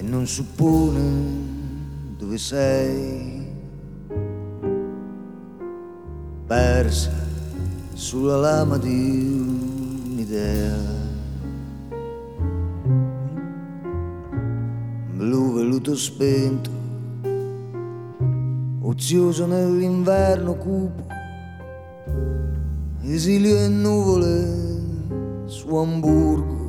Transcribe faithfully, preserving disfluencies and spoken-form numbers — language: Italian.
e non suppone dove sei, persa sulla lama di un'idea, blu velluto spento, ozioso nell'inverno cupo, esilio e nuvole su Amburgo,